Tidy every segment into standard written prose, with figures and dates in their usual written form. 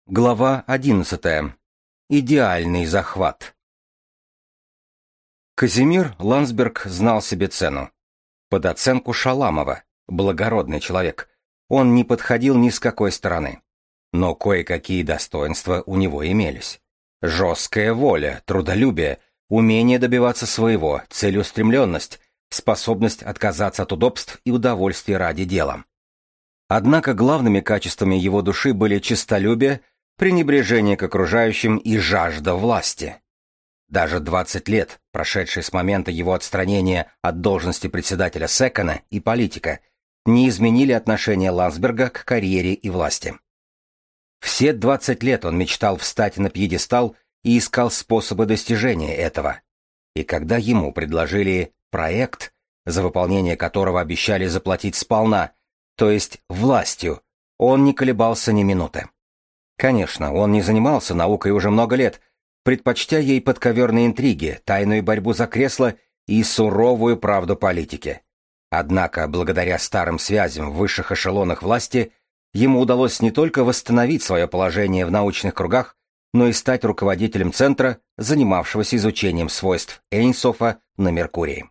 Глава 11. Идеальный захват. Казимир Ландсберг знал себе цену. Под оценку Шаламова, благородный человек, он не подходил ни с какой стороны. Но кое-какие достоинства у него имелись. Жесткая воля, трудолюбие, умение добиваться своего, целеустремленность, способность отказаться от удобств и удовольствий ради дела. Однако главными качествами его души были честолюбие, пренебрежение к окружающим и жажда власти. Даже 20 лет, прошедшие с момента его отстранения от должности председателя Секона и политика, не изменили отношение Ландсберга к карьере и власти. Все 20 лет он мечтал встать на пьедестал и искал способы достижения этого. И когда ему предложили проект, за выполнение которого обещали заплатить сполна, то есть властью, он не колебался ни минуты. Конечно, он не занимался наукой уже много лет, предпочтя ей подковерные интриги, тайную борьбу за кресло и суровую правду политики. Однако, благодаря старым связям в высших эшелонах власти, ему удалось не только восстановить свое положение в научных кругах, но и стать руководителем центра, занимавшегося изучением свойств Эйнсофа на Меркурии.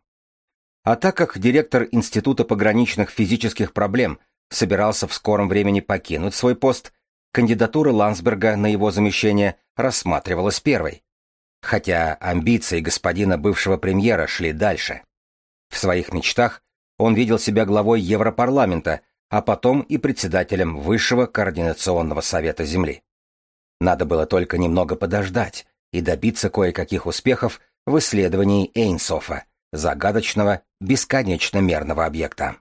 А так как директор Института пограничных физических проблем собирался в скором времени покинуть свой пост, кандидатура Ландсберга на его замещение рассматривалась первой. Хотя амбиции господина бывшего премьера шли дальше. В своих мечтах он видел себя главой Европарламента, а потом и председателем Высшего координационного совета Земли. Надо было только немного подождать и добиться кое-каких успехов в исследовании Эйнсофа, загадочного, бесконечно мерного объекта.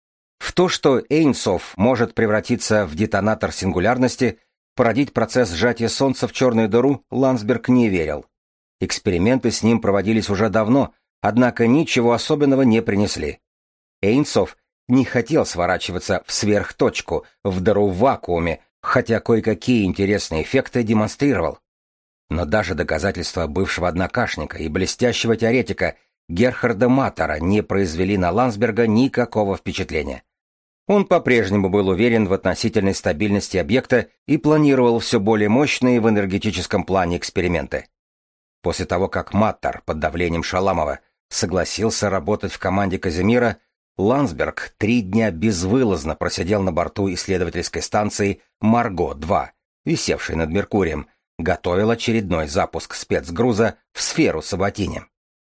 В то, что Эйнсоф может превратиться в детонатор сингулярности, породить процесс сжатия Солнца в черную дыру, Ландсберг не верил. Эксперименты с ним проводились уже давно, однако ничего особенного не принесли. Эйнсоф не хотел сворачиваться в сверхточку, в дыру в вакууме, хотя кое-какие интересные эффекты демонстрировал. Но даже доказательства бывшего однокашника и блестящего теоретика Герхарда Маттера не произвели на Ландсберга никакого впечатления. Он по-прежнему был уверен в относительной стабильности объекта и планировал все более мощные в энергетическом плане эксперименты. После того, как Маттер под давлением Шаламова согласился работать в команде Казимира, Ландсберг 3 дня безвылазно просидел на борту исследовательской станции «Марго-2», висевшей над Меркурием, готовил очередной запуск спецгруза в сферу Сабатини.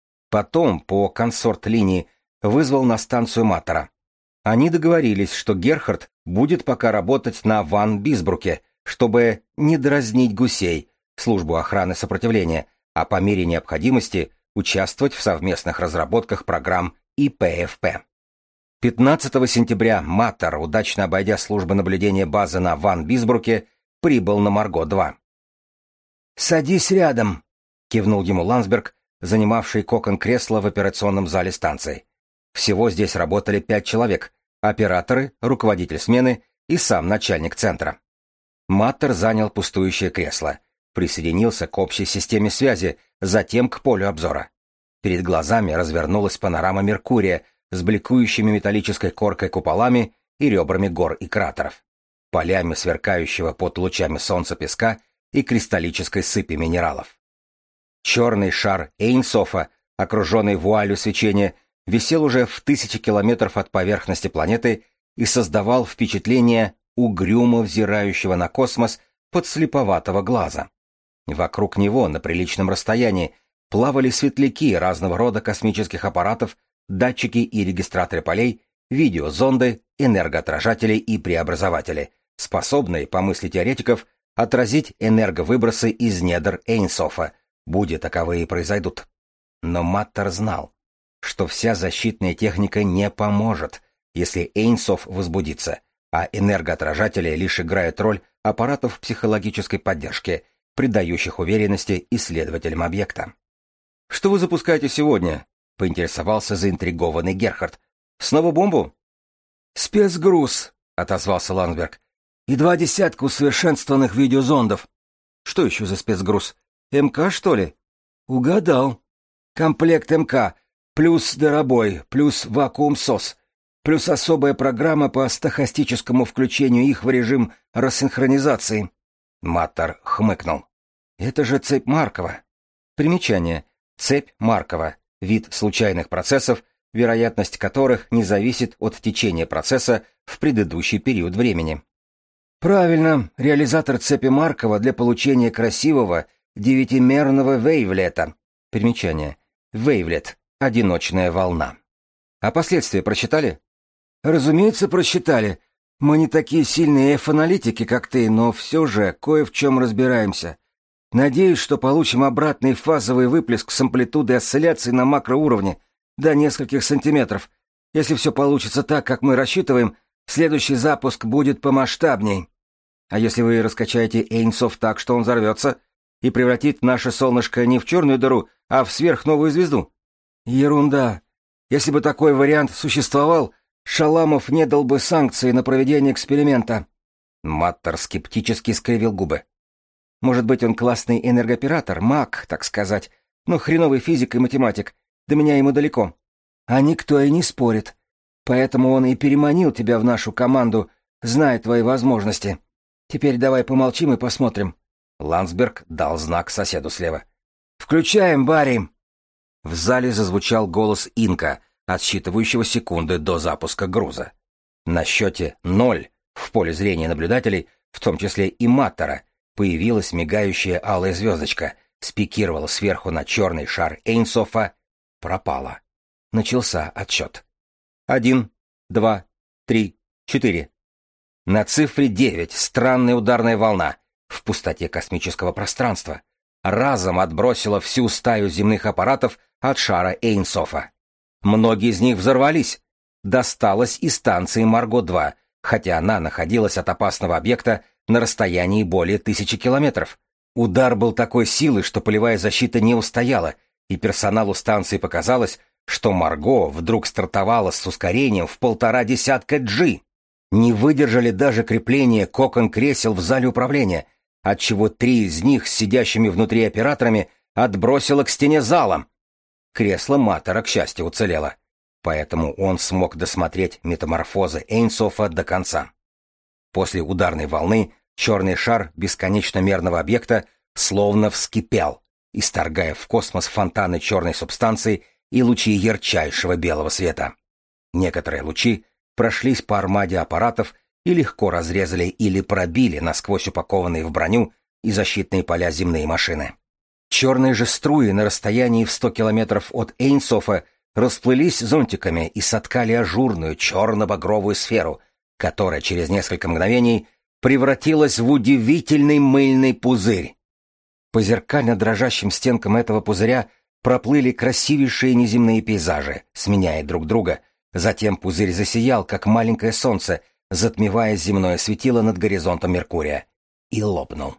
Потом по консорт-линии вызвал на станцию Маттера. Они договорились, что Герхард будет пока работать на Ван Бисбруке, чтобы не дразнить гусей, службу охраны сопротивления, а по мере необходимости участвовать в совместных разработках программ ИПФП. 15 сентября Маттер, удачно обойдя службу наблюдения базы на Ван Бисбруке, прибыл на Марго-2. «Садись рядом», — кивнул ему Ландсберг, занимавший кокон кресла в операционном зале станции. Всего здесь работали 5 человек: операторы, руководитель смены и сам начальник центра. Маттер занял пустующее кресло, присоединился к общей системе связи, затем к полю обзора. Перед глазами развернулась панорама Меркурия с бликующими металлической коркой куполами и ребрами гор и кратеров, полями сверкающего под лучами солнца песка и кристаллической сыпи минералов. Черный шар Эйнсофа, окруженный вуалью свечения, висел уже в 1000 километров от поверхности планеты и создавал впечатление угрюмо взирающего на космос подслеповатого глаза. Вокруг него на приличном расстоянии плавали светляки разного рода космических аппаратов, датчики и регистраторы полей, видеозонды, энергоотражатели и преобразователи, способные, по мысли теоретиков, отразить энерговыбросы из недр Эйнсофа, будь таковые произойдут. Но Маттер знал, что вся защитная техника не поможет, если Эйнсоф возбудится, а энергоотражатели лишь играют роль аппаратов психологической поддержки, придающих уверенности исследователям объекта. «Что вы запускаете сегодня?» — поинтересовался заинтригованный Герхард. «Снова бомбу?» «Спецгруз», — отозвался Ландсберг. «И 20 усовершенствованных видеозондов». «Что еще за спецгруз? МК, что ли?» «Угадал. Комплект МК, плюс дыробой, плюс вакуум-СОС, плюс особая программа по стохастическому включению их в режим рассинхронизации». Маттер хмыкнул. Это же цепь Маркова. Примечание. Цепь Маркова. Вид случайных процессов, вероятность которых не зависит от течения процесса в предыдущий период времени. Правильно, реализатор цепи Маркова для получения красивого девятимерного вейвлета. Примечание. Вейвлет. Одиночная волна. А последствия прочитали? Разумеется, прочитали. Мы не такие сильные эф-аналитики, как ты, но все же кое в чем разбираемся. Надеюсь, что получим обратный фазовый выплеск с амплитудой осцилляций на макроуровне до нескольких сантиметров. Если все получится так, как мы рассчитываем, следующий запуск будет помасштабней. А если вы раскачаете Эйнсов так, что он взорвется и превратит наше солнышко не в черную дыру, а в сверхновую звезду? Ерунда. Если бы такой вариант существовал, Шаламов не дал бы санкции на проведение эксперимента. Маттер скептически скривил губы. Может быть, он классный энергооператор, маг, так сказать, но хреновый физик и математик. До меня ему далеко. А никто и не спорит. Поэтому он и переманил тебя в нашу команду, зная твои возможности. Теперь давай помолчим и посмотрим. Ландсберг дал знак соседу слева. «Включаем, Барри!» В зале зазвучал голос Инка, отсчитывающего секунды до запуска груза. На счете 0 в поле зрения наблюдателей, в том числе и Маттера, появилась мигающая алая звездочка, спикировала сверху на черный шар Эйнсофа, пропала. Начался отсчет. 1, 2, 3, 4. На цифре 9 странная ударная волна в пустоте космического пространства разом отбросила всю стаю земных аппаратов от шара Эйнсофа. Многие из них взорвались. Досталось и станции Марго-2, хотя она находилась от опасного объекта на расстоянии более 1000 километров. Удар был такой силы, что полевая защита не устояла, и персоналу станции показалось, что Марго вдруг стартовала с ускорением в 1,5 десятка G. Не выдержали даже крепления кокон-кресел в зале управления, отчего 3 из них с сидящими внутри операторами отбросило к стене зала. Кресло Маттера, к счастью, уцелело, поэтому он смог досмотреть метаморфозы Эйнсофа до конца. После ударной волны черный шар бесконечно мерного объекта словно вскипел, исторгая в космос фонтаны черной субстанции и лучи ярчайшего белого света. Некоторые лучи прошлись по армаде аппаратов и легко разрезали или пробили насквозь упакованные в броню и защитные поля земные машины. Черные же струи на расстоянии в 100 километров от Эйнсофа расплылись зонтиками и соткали ажурную черно-багровую сферу, которая через несколько мгновений превратилась в удивительный мыльный пузырь. По зеркально дрожащим стенкам этого пузыря проплыли красивейшие неземные пейзажи, сменяя друг друга. Затем пузырь засиял, как маленькое солнце, затмевая земное светило над горизонтом Меркурия, и лопнул.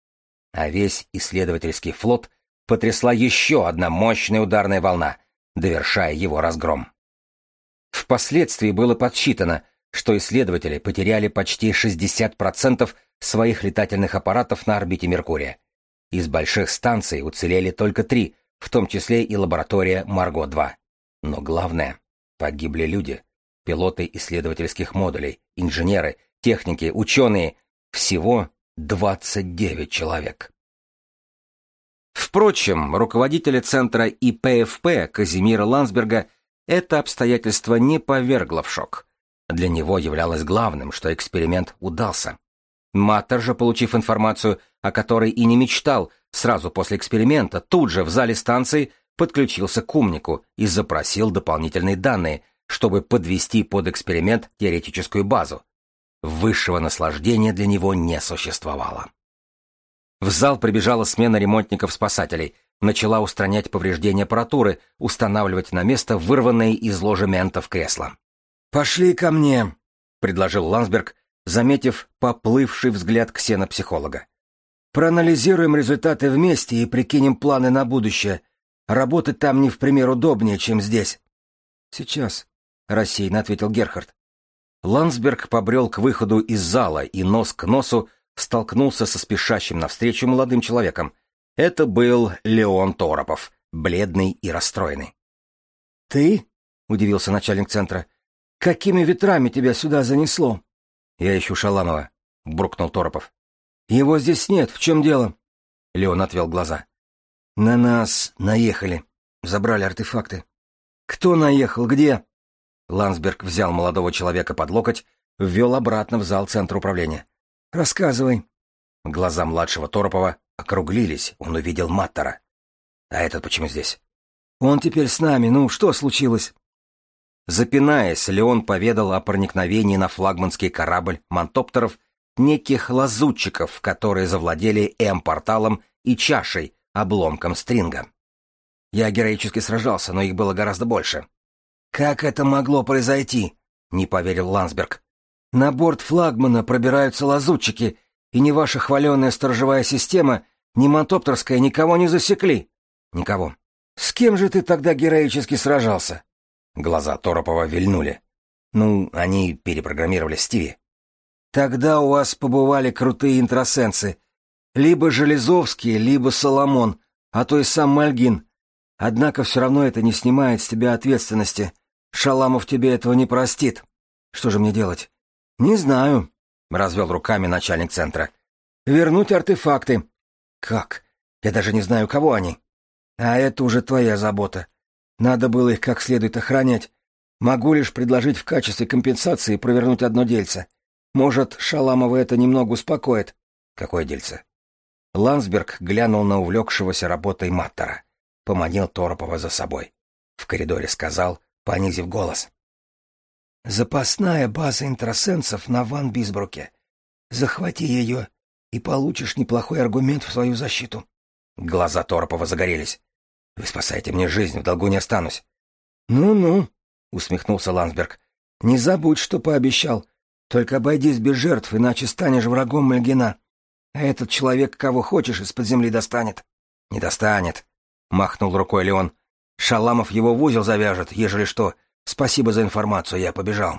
А весь исследовательский флот потрясла еще одна мощная ударная волна, довершая его разгром. Впоследствии было подсчитано, что исследователи потеряли почти 60% своих летательных аппаратов на орбите Меркурия. Из больших станций уцелели только 3, в том числе и лаборатория Марго-2. Но главное, погибли люди, пилоты исследовательских модулей, инженеры, техники, ученые, всего 29 человек. Впрочем, руководителя центра ИПФП Казимира Ландсберга это обстоятельство не повергло в шок. Для него являлось главным, что эксперимент удался. Маттер же, получив информацию, о которой и не мечтал, сразу после эксперимента, тут же в зале станции подключился к умнику и запросил дополнительные данные, чтобы подвести под эксперимент теоретическую базу. Высшего наслаждения для него не существовало. В зал прибежала смена ремонтников-спасателей, начала устранять повреждения аппаратуры, устанавливать на место вырванные из ложементов кресла. «Пошли ко мне», — предложил Ландсберг, заметив поплывший взгляд ксенопсихолога. «Проанализируем результаты вместе и прикинем планы на будущее. Работать там не в пример удобнее, чем здесь». «Сейчас», — рассеянно ответил Герхард. Ландсберг побрел к выходу из зала и нос к носу столкнулся со спешащим навстречу молодым человеком. Это был Леон Торопов, бледный и расстроенный. «Ты?» — удивился начальник центра. «Какими ветрами тебя сюда занесло?» «Я ищу Шаламова», — буркнул Торопов. Его здесь нет, в чем дело? Леон отвел глаза. На нас наехали. Забрали артефакты. Кто наехал? Где? Ландсберг взял молодого человека под локоть, ввел обратно в зал центра управления. Рассказывай. Глаза младшего Торопова округлились, он увидел Маттера. А этот почему здесь? Он теперь с нами, ну что случилось? Запинаясь, Леон поведал о проникновении на флагманский корабль мантоптеров неких лазутчиков, которые завладели М-порталом и чашей, обломком стринга. Я героически сражался, но их было гораздо больше. «Как это могло произойти?» — не поверил Ландсберг. «На борт флагмана пробираются лазутчики, и ни ваша хваленая сторожевая система, ни мантоптерская никого не засекли». «Никого». «С кем же ты тогда героически сражался?» Глаза Торопова вильнули. «Ну, они перепрограммировали Стиви». «Тогда у вас побывали крутые интросенсы. Либо Железовский, либо Соломон, а то и сам Мальгин. Однако все равно это не снимает с тебя ответственности. Шаламов тебе этого не простит. Что же мне делать?» «Не знаю», — развел руками начальник центра. «Вернуть артефакты». «Как? Я даже не знаю, кого они». «А это уже твоя забота. Надо было их как следует охранять. Могу лишь предложить в качестве компенсации провернуть одно дельце. Может, Шаламова это немного успокоит». «Какое дельце?» Ландсберг глянул на увлекшегося работой Маттера. Поманил Торопова за собой. В коридоре сказал, понизив голос. «Запасная база интросенсов на Ван Бисбруке. Захвати ее, и получишь неплохой аргумент в свою защиту». Глаза Торопова загорелись. «Вы спасаете мне жизнь, в долгу не останусь». «Ну-ну», — усмехнулся Ландсберг. «Не забудь, что пообещал. Только обойдись без жертв, иначе станешь врагом Мальгина. А этот человек кого хочешь из-под земли достанет». «Не достанет», — махнул рукой Леон. «Шаламов его в узел завяжет, ежели что. Спасибо за информацию, я побежал».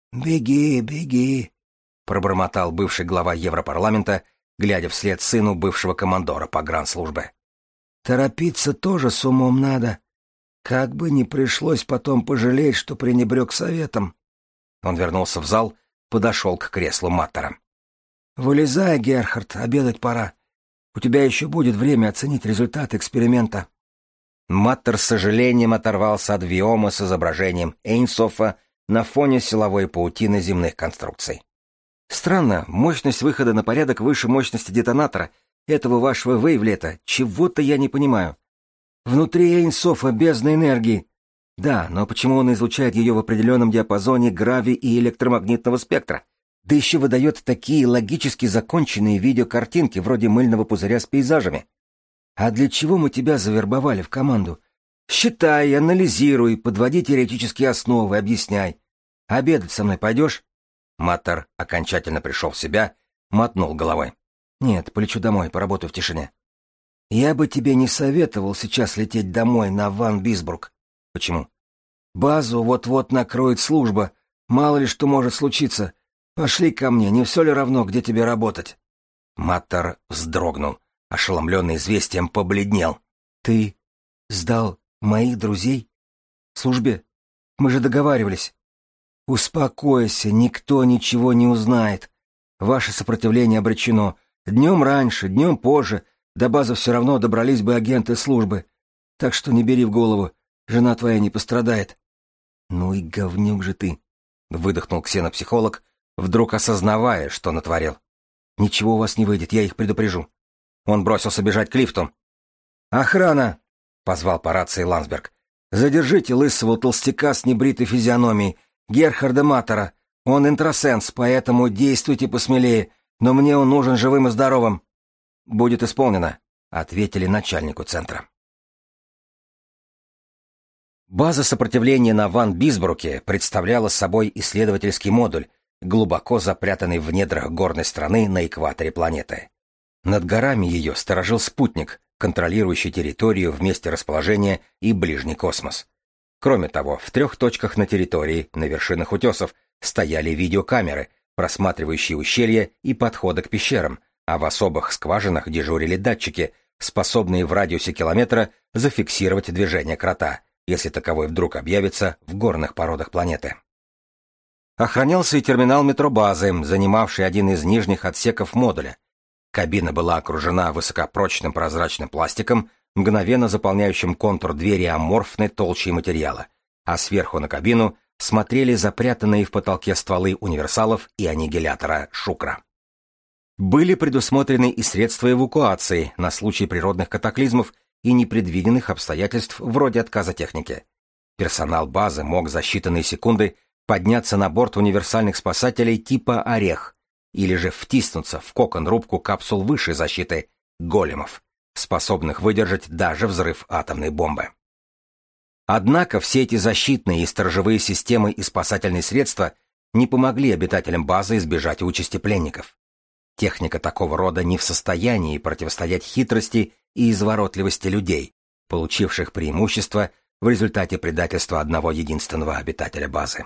«Беги, беги», — пробормотал бывший глава Европарламента, глядя вслед сыну бывшего командора погранслужбы. «Торопиться тоже с умом надо. Как бы не пришлось потом пожалеть, что пренебрег советом». Он вернулся в зал, подошел к креслу Маттера. «Вылезай, Герхард, обедать пора. У тебя еще будет время оценить результаты эксперимента». Маттер с сожалением оторвался от виома с изображением Эйнсофа на фоне силовой паутины земных конструкций. «Странно, мощность выхода на порядок выше мощности детонатора этого вашего вейвлета. Чего-то я не понимаю. Внутри Эйнсофа бездна энергии. Да, но почему он излучает ее в определенном диапазоне грави и электромагнитного спектра? Да еще выдает такие логически законченные видеокартинки вроде мыльного пузыря с пейзажами. А для чего мы тебя завербовали в команду? Считай, анализируй, подводи теоретические основы, объясняй. Обедать со мной пойдешь?» Маттер окончательно пришел в себя, мотнул головой. «Нет, полечу домой, поработаю в тишине». «Я бы тебе не советовал сейчас лететь домой на Ван Бисбрук». «Почему?» «Базу вот-вот накроет служба. Мало ли что может случиться. Пошли ко мне, не все ли равно, где тебе работать?» Маттер вздрогнул, ошеломленный известием, побледнел. «Ты сдал моих друзей? Службе? Мы же договаривались». «Успокойся, никто ничего не узнает. Ваше сопротивление обречено. Днем раньше, днем позже, до базы все равно добрались бы агенты службы. Так что не бери в голову, жена твоя не пострадает». «Ну и говнюк же ты», — выдохнул ксенопсихолог, вдруг осознавая, что натворил. «Ничего у вас не выйдет, я их предупрежу». Он бросился бежать к лифту. «Охрана!» — позвал по рации Ландсберг. «Задержите лысого толстяка с небритой физиономией, Герхарда Маттера. Он интросенс, поэтому действуйте посмелее, но мне он нужен живым и здоровым». «Будет исполнено», — ответили начальнику центра. База сопротивления на Ван Бисбруке представляла собой исследовательский модуль, глубоко запрятанный в недрах горной страны на экваторе планеты. Над горами ее сторожил спутник, контролирующий территорию в месте расположения и ближний космос. Кроме того, в 3 точках на территории, на вершинах утесов, стояли видеокамеры, просматривающие ущелья и подходы к пещерам, а в особых скважинах дежурили датчики, способные в радиусе километра зафиксировать движение крота, если таковой вдруг объявится в горных породах планеты. Охранялся и терминал метробазы, занимавший один из нижних отсеков модуля. Кабина была окружена высокопрочным прозрачным пластиком, мгновенно заполняющим контур двери аморфной толщей материала, а сверху на кабину смотрели запрятанные в потолке стволы универсалов и аннигилятора Шукра. Были предусмотрены и средства эвакуации на случай природных катаклизмов и непредвиденных обстоятельств вроде отказа техники. Персонал базы мог за считанные секунды подняться на борт универсальных спасателей типа «Орех» или же втиснуться в кокон-рубку капсул высшей защиты «Големов», способных выдержать даже взрыв атомной бомбы. Однако все эти защитные и сторожевые системы и спасательные средства не помогли обитателям базы избежать участи пленников. Техника такого рода не в состоянии противостоять хитрости и изворотливости людей, получивших преимущество в результате предательства одного единственного обитателя базы.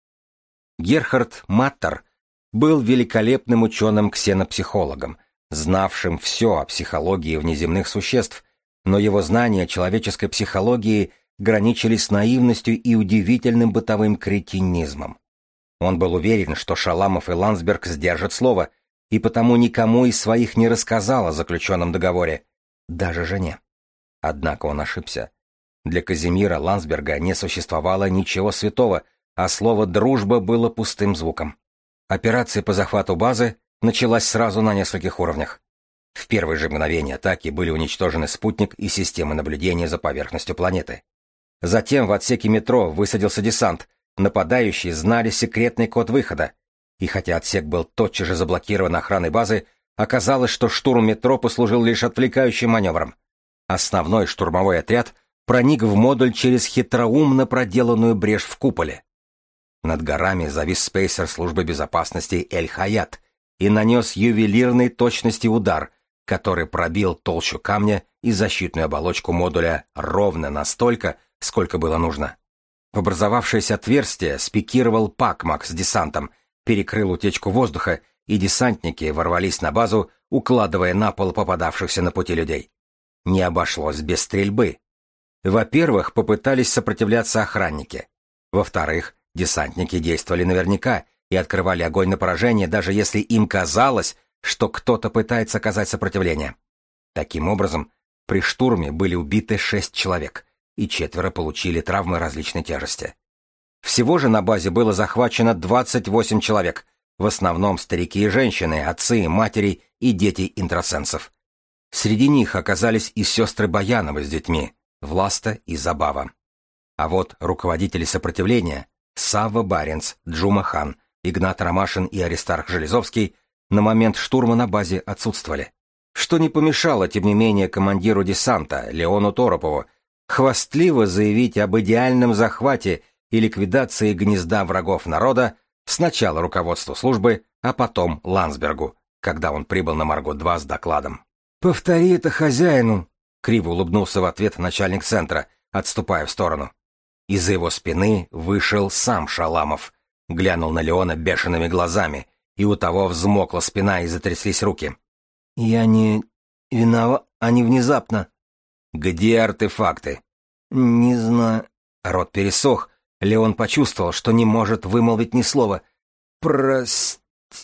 Герхард Маттер был великолепным ученым-ксенопсихологом, знавшим все о психологии внеземных существ, но его знания человеческой психологии граничили с наивностью и удивительным бытовым кретинизмом. Он был уверен, что Шаламов и Ландсберг сдержат слово, и потому никому из своих не рассказал о заключенном договоре, даже жене. Однако он ошибся. Для Казимира Ландсберга не существовало ничего святого, а слово «дружба» было пустым звуком. Операция по захвату базы началась сразу на нескольких уровнях. В первые же мгновения атаки были уничтожены спутник и системы наблюдения за поверхностью планеты. Затем в отсеке метро высадился десант, нападающие знали секретный код выхода, и хотя отсек был тотчас же заблокирован охраной базы, оказалось, что штурм метро послужил лишь отвлекающим маневром. Основной штурмовой отряд проник в модуль через хитроумно проделанную брешь в куполе. Над горами завис спейсер службы безопасности Эль-Хаят и нанес ювелирной точности удар, который пробил толщу камня и защитную оболочку модуля ровно настолько, сколько было нужно. В образовавшееся отверстие спикировал Пакмак с десантом, перекрыл утечку воздуха, и десантники ворвались на базу, укладывая на пол попадавшихся на пути людей. Не обошлось без стрельбы. Во-первых, попытались сопротивляться охранники. Во-вторых, десантники действовали наверняка и открывали огонь на поражение, даже если им казалось, что кто-то пытается оказать сопротивление. Таким образом, при штурме были убиты 6 человек, и 4 получили травмы различной тяжести. Всего же на базе было захвачено 28 человек, в основном старики и женщины, отцы, матери и дети интросенсов. Среди них оказались и сестры Баяновы с детьми, Власта и Забава. А вот руководители сопротивления, Савва Баренц, Джума Хан, Игнат Ромашин и Аристарх Железовский, на момент штурма на базе отсутствовали. Что не помешало, тем не менее, командиру десанта, Леону Торопову, хвастливо заявить об идеальном захвате и ликвидации гнезда врагов народа сначала руководству службы, а потом Ландсбергу, когда он прибыл на Марго-2 с докладом. «Повтори это хозяину», — криво улыбнулся в ответ начальник центра, отступая в сторону. Из-за его спины вышел сам Шаламов, глянул на Леона бешеными глазами, и у того взмокла спина и затряслись руки. «Я не виноват, они внезапно». «Где артефакты?» «Не знаю». Рот пересох, Леон почувствовал, что не может вымолвить ни слова. «Прости».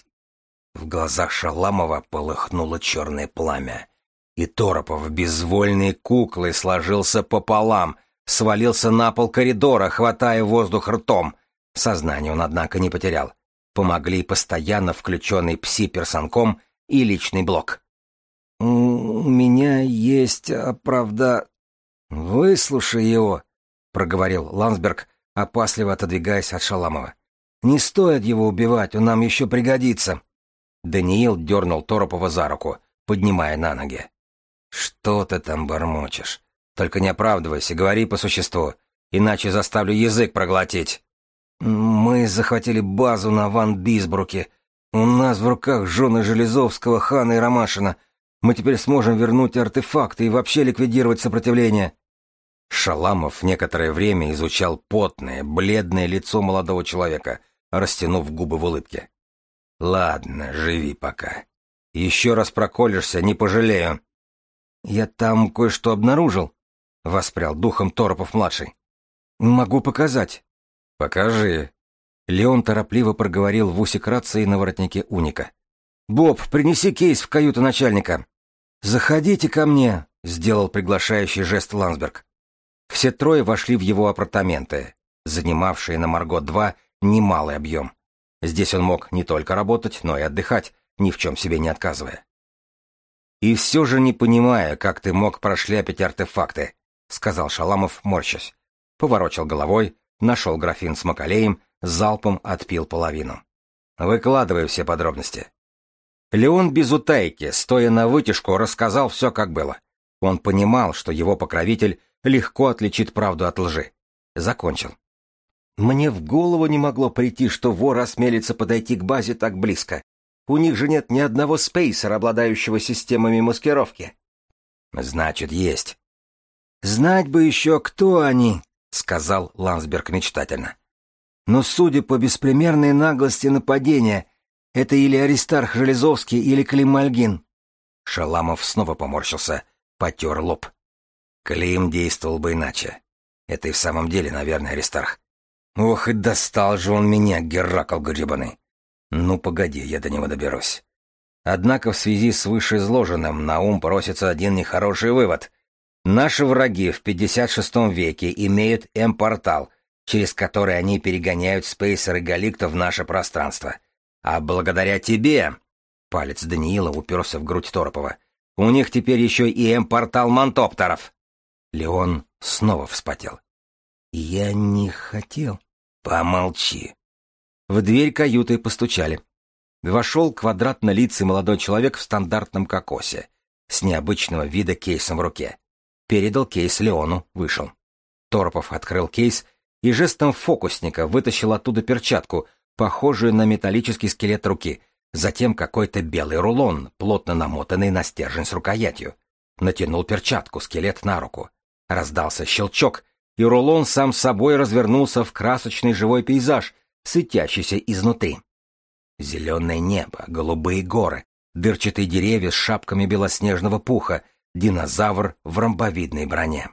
В глазах Шаламова полыхнуло черное пламя, и Торопов безвольной куклой сложился пополам, свалился на пол коридора, хватая воздух ртом. Сознание он, однако, не потерял. Помогли постоянно включенный пси-персонком и личный блок. «У меня есть оправда...» «Выслушай его», — проговорил Ландсберг, опасливо отодвигаясь от Шаламова. «Не стоит его убивать, он нам еще пригодится». Даниил дернул Торопова за руку, поднимая на ноги. «Что ты там бормочешь? Только не оправдывайся, говори по существу, иначе заставлю язык проглотить». «Мы захватили базу на Ван Бисбруке. У нас в руках жены Железовского, Хана и Ромашина. Мы теперь сможем вернуть артефакты и вообще ликвидировать сопротивление». Шаламов некоторое время изучал потное, бледное лицо молодого человека, растянув губы в улыбке. «Ладно, живи пока. Еще раз проколешься, не пожалею». «Я там кое-что обнаружил», — воспрял духом Торопов-младший. «Могу показать». «Покажи». Леон торопливо проговорил в усик рации на воротнике уника. «Боб, принеси кейс в каюту начальника». «Заходите ко мне», — сделал приглашающий жест Ландсберг. Все трое вошли в его апартаменты, занимавшие на Марго-2 немалый объем. Здесь он мог не только работать, но и отдыхать, ни в чем себе не отказывая. «И все же не понимая, как ты мог прошляпить артефакты», — сказал Шаламов, морщась. Поворочил головой, нашел графин с макалеем, залпом отпил половину. «Выкладывай все подробности». Леон без утайки, стоя на вытяжку, рассказал все, как было. Он понимал, что его покровитель легко отличит правду от лжи. Закончил. «Мне в голову не могло прийти, что вор осмелится подойти к базе так близко. У них же нет ни одного спейсера, обладающего системами маскировки». «Значит, есть». «Знать бы еще, кто они», — сказал Ландсберг мечтательно. «Но судя по беспримерной наглости нападения, это или Аристарх Железовский, или Клим Мальгин». Шаламов снова поморщился, потер лоб. Клим действовал бы иначе. Это и в самом деле, наверное, Аристарх. Ох, и достал же он меня, Геракл гребаный. Ну, погоди, я до него доберусь. Однако в связи с вышеизложенным на ум просится один нехороший вывод. Наши враги в 56 веке имеют М-портал, через который они перегоняют спейсеры Галикта в наше пространство. А благодаря тебе, палец Даниила уперся в грудь Торопова, у них теперь еще и М-портал мантоптеров. Леон снова вспотел. «Я не хотел». «Помолчи». В дверь каюты постучали. Вошел квадратно-лицый молодой человек в стандартном кокосе, с необычного вида кейсом в руке. Передал кейс Леону, вышел. Торопов открыл кейс и жестом фокусника вытащил оттуда перчатку, похожую на металлический скелет руки, затем какой-то белый рулон, плотно намотанный на стержень с рукоятью. Натянул перчатку, скелет на руку. Раздался щелчок, и рулон сам собой развернулся в красочный живой пейзаж, светящийся изнутри. Зеленое небо, голубые горы, дырчатые деревья с шапками белоснежного пуха, динозавр в ромбовидной броне.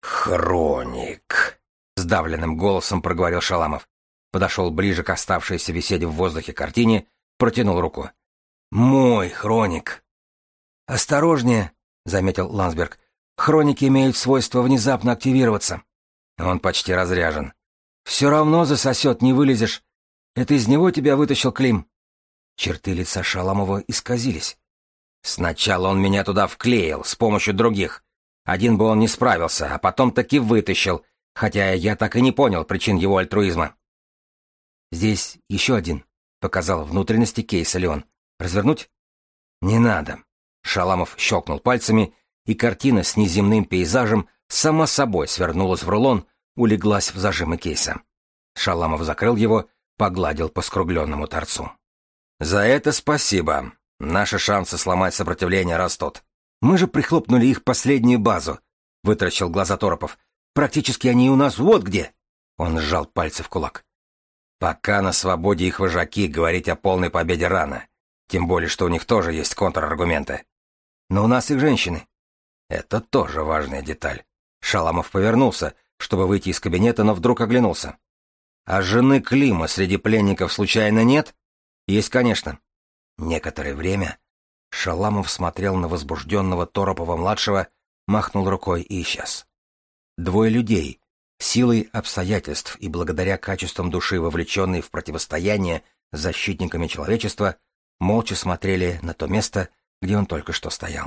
«Хроник», — сдавленным голосом проговорил Шаламов. Подошел ближе к оставшейся висеть в воздухе картине, протянул руку. «Мой хроник». «Осторожнее», — заметил Ландсберг. «Хроники имеют свойство внезапно активироваться». Он почти разряжен. «Все равно засосет, не вылезешь. Это из него тебя вытащил Клим». Черты лица Шаламова исказились. «Сначала он меня туда вклеил, с помощью других. Один бы он не справился, а потом таки вытащил, хотя я так и не понял причин его альтруизма». «Здесь еще один», — показал внутренности кейса Леон. «Развернуть?» «Не надо». Шаламов щелкнул пальцами, и картина с неземным пейзажем сама собой свернулась в рулон, улеглась в зажимы кейса. Шаламов закрыл его, погладил по скругленному торцу. «За это спасибо. Наши шансы сломать сопротивление растут. Мы же прихлопнули их последнюю базу», — вытаращил глаза Торопов. «Практически они у нас вот где». Он сжал пальцы в кулак. «Пока на свободе их вожаки, говорить о полной победе рано. Тем более, что у них тоже есть контраргументы. Но у нас их женщины». «Это тоже важная деталь». Шаламов повернулся, чтобы выйти из кабинета, но вдруг оглянулся. «А жены Клима среди пленников случайно нет?» «Есть, конечно». Некоторое время Шаламов смотрел на возбужденного Торопова-младшего, махнул рукой и исчез. Двое людей, силой обстоятельств и благодаря качествам души, вовлеченные в противостояние с защитниками человечества, молча смотрели на то место, где он только что стоял.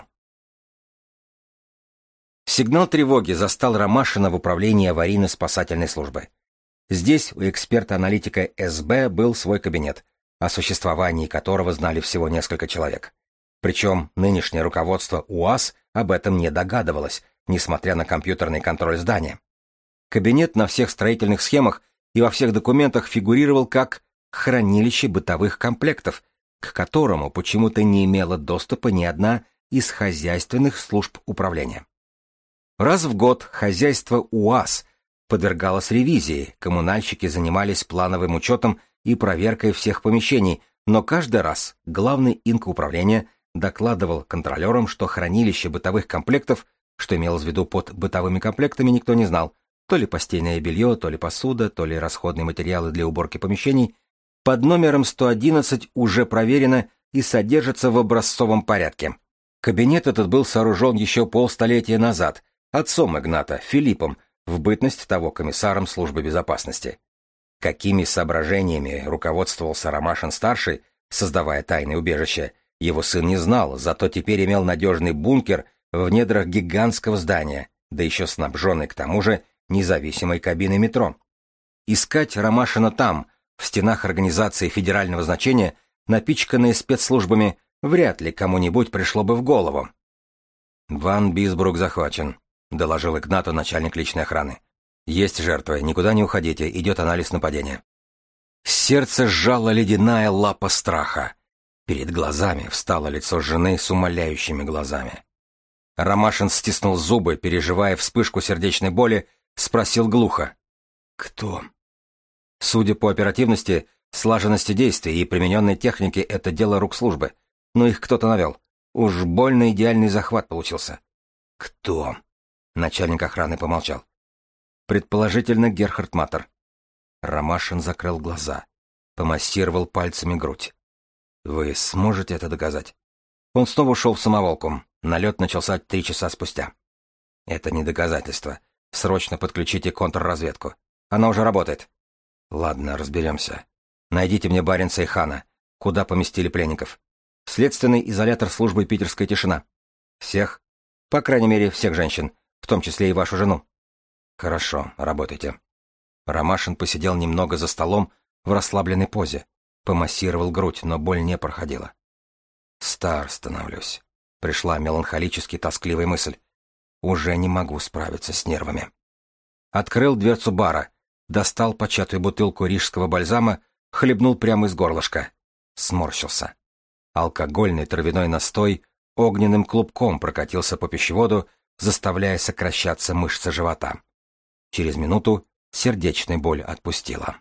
Сигнал тревоги застал Ромашина в управлении аварийно-спасательной службы. Здесь у эксперта-аналитика СБ был свой кабинет, о существовании которого знали всего несколько человек. Причем нынешнее руководство УАЗ об этом не догадывалось, несмотря на компьютерный контроль здания. Кабинет на всех строительных схемах и во всех документах фигурировал как хранилище бытовых комплектов, к которому почему-то не имела доступа ни одна из хозяйственных служб управления. Раз в год хозяйство УАЗ подвергалось ревизии, коммунальщики занимались плановым учетом и проверкой всех помещений, но каждый раз главный инкоуправления докладывал контролерам, что хранилище бытовых комплектов, что имелось в виду под бытовыми комплектами, никто не знал, то ли постельное белье, то ли посуда, то ли расходные материалы для уборки помещений, под номером 111 уже проверено и содержится в образцовом порядке. Кабинет этот был сооружен еще полстолетия назад отцом Игната, Филиппом, в бытность того комиссаром службы безопасности. Какими соображениями руководствовался Ромашин-старший, создавая тайное убежище, его сын не знал, зато теперь имел надежный бункер в недрах гигантского здания, да еще снабженный к тому же независимой кабиной метро. Искать Ромашина там, в стенах организации федерального значения, напичканные спецслужбами, вряд ли кому-нибудь пришло бы в голову. «Ван Бисбрук захвачен», — доложил Игнату начальник личной охраны. «Есть жертвы, никуда не уходите, идет анализ нападения». Сердце сжало ледяная лапа страха. Перед глазами встало лицо жены с умоляющими глазами. Ромашин стиснул зубы, переживая вспышку сердечной боли, спросил глухо. «Кто?» Судя по оперативности, слаженности действий и примененной технике, это дело рук службы. Но их кто-то навел. Уж больно идеальный захват получился. «Кто?» Начальник охраны помолчал. «Предположительно, Герхард Маттер». Ромашин закрыл глаза, помассировал пальцами грудь. «Вы сможете это доказать?» Он снова ушел в самоволку. Налет начался 3 часа спустя. «Это не доказательство. Срочно подключите контрразведку. Она уже работает». «Ладно, разберемся. Найдите мне Баренца и Хана. Куда поместили пленников?» «Следственный изолятор службы «Питерская тишина». «Всех?» «По крайней мере, всех женщин, в том числе и вашу жену». «Хорошо, работайте». Ромашин посидел немного за столом в расслабленной позе, помассировал грудь, но боль не проходила. «Стар становлюсь», — пришла меланхолически тоскливая мысль. «Уже не могу справиться с нервами». Открыл дверцу бара, достал початую бутылку рижского бальзама, хлебнул прямо из горлышка. Сморщился. Алкогольный травяной настой огненным клубком прокатился по пищеводу, заставляя сокращаться мышцы живота. Через минуту сердечная боль отпустила.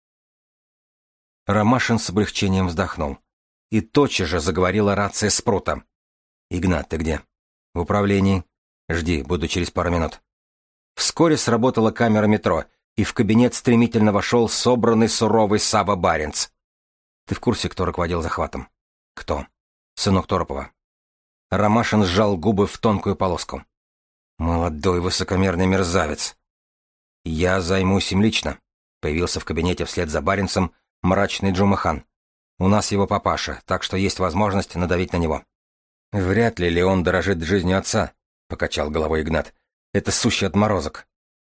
Ромашин с облегчением вздохнул. И тотчас же заговорила рация Спрута. «Игнат, ты где?» «В управлении». «Жди, буду через пару минут». Вскоре сработала камера метро, и в кабинет стремительно вошел собранный суровый Сава Баренц. «Ты в курсе, кто руководил захватом?» «Кто?» «Сынок Торопова». Ромашин сжал губы в тонкую полоску. «Молодой высокомерный мерзавец». «Я займусь им лично», — появился в кабинете вслед за Баренцем мрачный Джумахан. «У нас его папаша, так что есть возможность надавить на него». «Вряд ли он дорожит жизнью отца», — покачал головой Игнат. «Это сущий отморозок».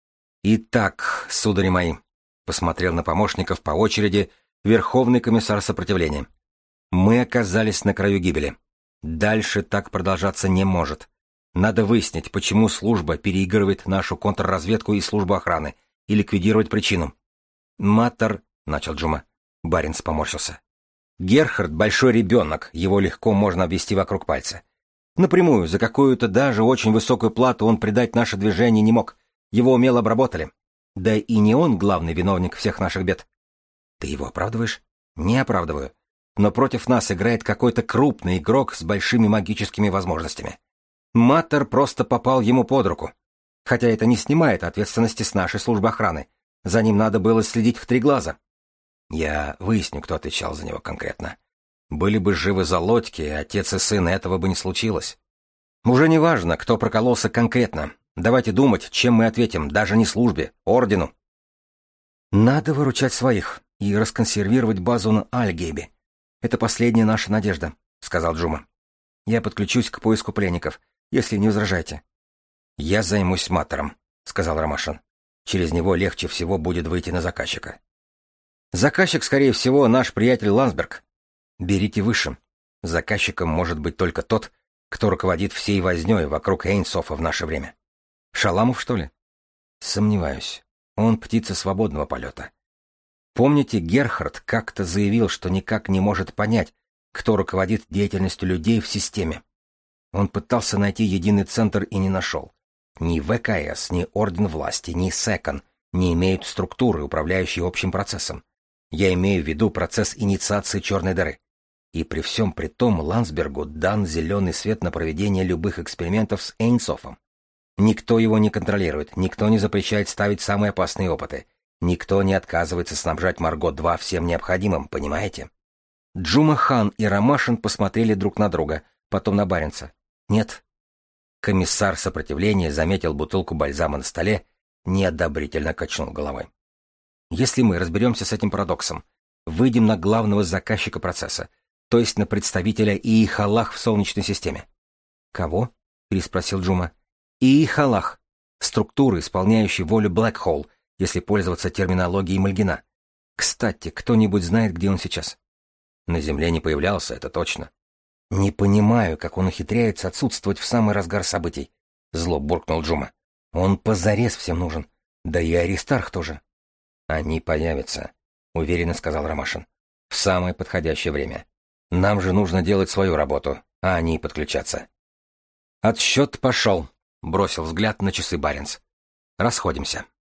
«Итак, судари мои», — посмотрел на помощников по очереди Верховный комиссар сопротивления. «Мы оказались на краю гибели. Дальше так продолжаться не может. Надо выяснить, почему служба переигрывает нашу контрразведку и службу охраны, и ликвидировать причину». «Маттер», — начал Джума. Баренц поморщился. «Герхард — большой ребенок, его легко можно обвести вокруг пальца. Напрямую, за какую-то даже очень высокую плату он предать наше движение не мог. Его умело обработали. Да и не он главный виновник всех наших бед». «Ты его оправдываешь?» «Не оправдываю. Но против нас играет какой-то крупный игрок с большими магическими возможностями. Маттер просто попал ему под руку. Хотя это не снимает ответственности с нашей службы охраны. За ним надо было следить в 3 глаза». «Я выясню, кто отвечал за него конкретно. Были бы живы Залодьки, отец и сын, этого бы не случилось. Уже не важно, кто прокололся конкретно. Давайте думать, чем мы ответим, даже не службе, ордену». «Надо выручать своих и расконсервировать базу на Альгейбе. Это последняя наша надежда», — сказал Джума. «Я подключусь к поиску пленников, если не возражаете». «Я займусь Маттером», — сказал Ромашин. «Через него легче всего будет выйти на заказчика». «Заказчик, скорее всего, наш приятель Ландсберг. Берите выше. Заказчиком может быть только тот, кто руководит всей вознёй вокруг Эйнсофа в наше время. Шаламов, что ли?» «Сомневаюсь. Он птица свободного полета. Помните, Герхард как-то заявил, что никак не может понять, кто руководит деятельностью людей в системе. Он пытался найти единый центр и не нашел. Ни ВКС, ни Орден Власти, ни СЭКОН не имеют структуры, управляющей общим процессом. Я имею в виду процесс инициации черной дыры. И при всем при том Ландсбергу дан зеленый свет на проведение любых экспериментов с Эйнсофом. Никто его не контролирует, никто не запрещает ставить самые опасные опыты, никто не отказывается снабжать Марго-2 всем необходимым, понимаете? Джума Хан и Ромашин посмотрели друг на друга, потом на Баренца. «Нет». Комиссар сопротивления заметил бутылку бальзама на столе, неодобрительно качнул головой. «Если мы разберемся с этим парадоксом, выйдем на главного заказчика процесса, то есть на представителя Иихалах в Солнечной системе». «Кого?» — переспросил Джума. «Иихалах. Структура, исполняющая волю Блэк-Холл, если пользоваться терминологией Мальгина. Кстати, кто-нибудь знает, где он сейчас?» «На Земле не появлялся, это точно». «Не понимаю, как он ухитряется отсутствовать в самый разгар событий», — зло буркнул Джума. «Он позарез всем нужен. Да и Аристарх тоже». «Они появятся», — уверенно сказал Ромашин. «В самое подходящее время. Нам же нужно делать свою работу, а они подключаться». «Отсчет пошел», — бросил взгляд на часы Баренц. «Расходимся».